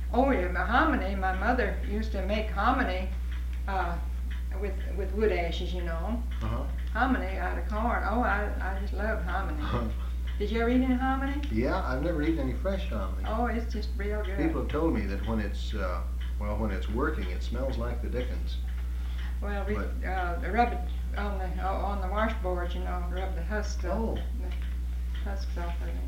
Oh yeah, mahogany. My mother used to make hominy uh, with wood ashes, you know. Uh-huh. Hominy out of corn. Oh, I just love hominy. Did you ever eat any hominy? Yeah, I've never eaten any fresh hominy. Oh, it's just real good. People have told me that when it's well, when it's working, it smells like the dickens. Well, we But rub it on the washboard, you know, rub the oh, the husks off of it.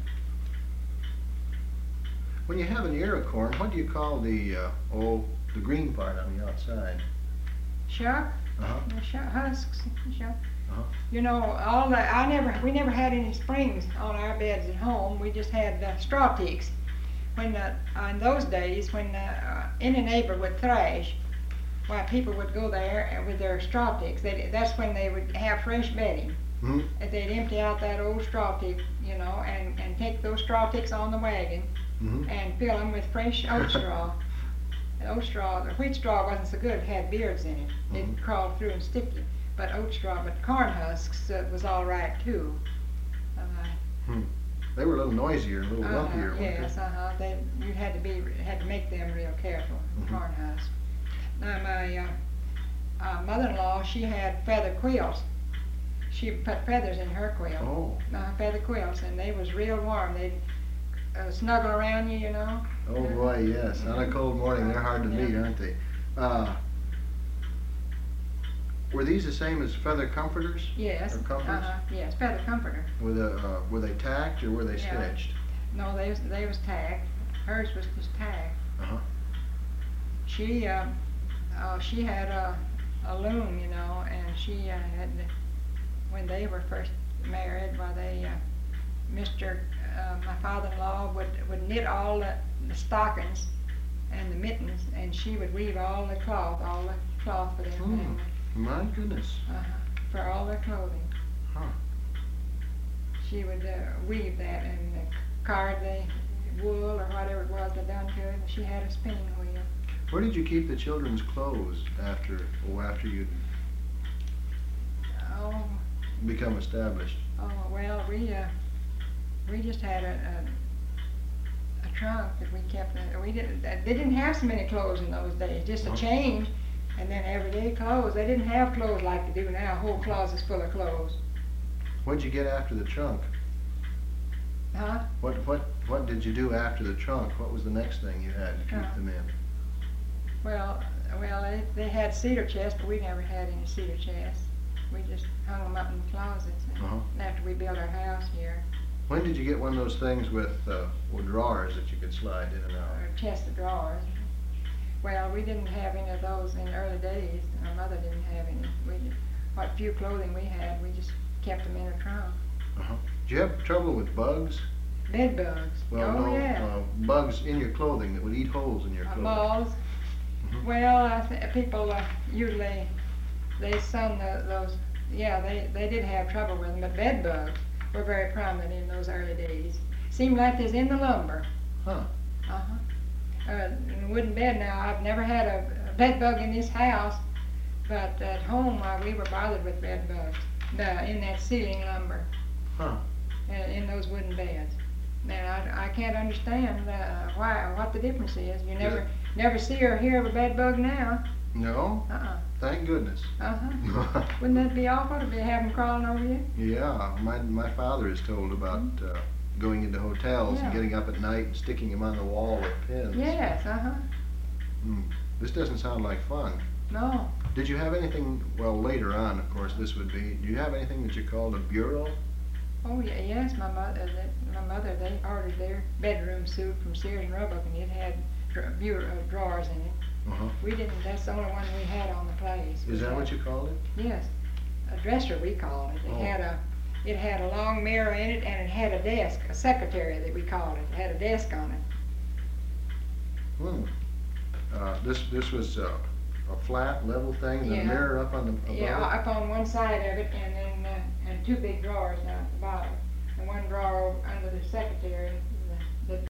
when you have an ear of corn, what do you call the green part on the outside? Shuck, Uh-huh. the husks, shuck. Uh-huh. You know, we never had any springs on our beds at home. We just had straw ticks. When in those days, when any neighbor would thrash, why people would go there and with their straw ticks. That's when they would have fresh bedding. Hmm. And they'd empty out that old straw tick, you know, and take those straw ticks on the wagon Mm-hmm. and fill them with fresh oat straw. The oat straw, the wheat straw wasn't so good; it had beards in it. It Mhm. crawled through and stick you. But oat straw, but corn husks was all right too. Hmm. They were a little noisier, a little lumpier, weren't Yes, they? You had to make them real careful. Mhm. Corn husks. Now my mother-in-law, she had feather quilts. She put feathers in her quilt. Oh, Feather quilts, and they was real warm. They'd snuggle around you, you know. oh boy, yes. On a cold morning, they're hard to meet, Yeah. aren't they? Uh, were these the same as feather comforters? Yes. Or comforters? Yes, feather comforter. Were they tacked or were they Yeah. stitched? No, they was tagged. Hers was just tagged. Uh-huh. She had a loom, you know, and she had when they were first married. Why my father-in-law would knit all the stockings and the mittens, and she would weave all the cloth for them family, My goodness. for all their clothing. Huh. She would weave that and card the wool or whatever it was they done to it. She had a spinning wheel. Where did you keep the children's clothes after you'd Oh, become established? well, we just had a trunk that we kept. We didn't. They didn't have so many clothes in those days. Just a Oh. change, and then everyday clothes. They didn't have clothes like they do now. Whole closets full of clothes. What'd you get after the trunk? Huh? What did you do after the trunk? What was the next thing you had to keep them in? Well, they had cedar chests, but we never had any cedar chests. We just hung them up in the closets after we built our house here. When did you get one of those things with drawers that you could slide in and out? Or chest of drawers. Well, we didn't have any of those in the early days. Our mother didn't have any. What few clothing we had, we just kept them in a trunk. Uh-huh. Did you have trouble with bugs? Bed bugs. Well, Oh no, yeah. bugs in your clothing that would eat holes in your clothing. Moths. Mhm. Well, people usually they sun those. Yeah, they did have trouble with them, but bed bugs were very prominent in those early days. Seemed like there's in the lumber. Huh. In a wooden bed now. I've never had a bed bug in this house, but at home we were bothered with bed bugs in that ceiling lumber. Huh. In those wooden beds. And I can't understand what the difference is. You never see or hear of a bed bug now. No? Thank goodness. Wouldn't that be awful to have them crawling over you? Yeah, my father is told about going into hotels and getting up at night and sticking them on the wall with pins. Yes, This doesn't sound like fun. No. Did you have anything, well, later on, of course, this would be, do you have anything that you called a bureau? Oh yeah, yes. My mother, they ordered their bedroom suit from Sears and Roebuck, and it had drawers in it. We didn't. That's the only one we had on the place. Is that what you called it? Yes, a dresser we called it. It had a long mirror in it, and it had a desk, a secretary that we called it. It had a desk on it. This was a flat, level thing, and a mirror up on the above Yeah, it? up on one side of it, and then and two big drawers down at the bottom, and one drawer under the secretary